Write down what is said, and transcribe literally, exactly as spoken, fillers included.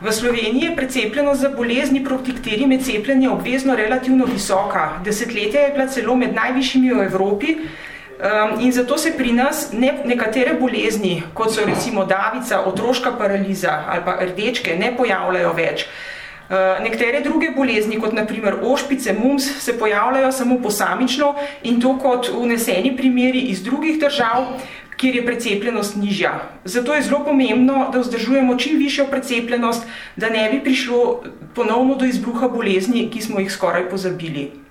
V Sloveniji je precepljenost za bolezni, proti katerim je cepljenje obvezno, relativno visoka. Desetletja je bila celo med najvišjimi v Evropi um, in zato se pri nas ne, nekatere bolezni, kot so recimo davica, otroška paraliza ali pa rdečke, ne pojavljajo več. Uh, nekatere druge bolezni, kot na primer ošpice, mumps, se pojavljajo samo posamično in to kot vneseni primeri iz drugih držav, kjer je precepljenost nižja. Zato je zelo pomembno, da vzdržujemo čim višjo precepljenost, da ne bi prišlo ponovno do izbruha bolezni, ki smo jih skoraj pozabili.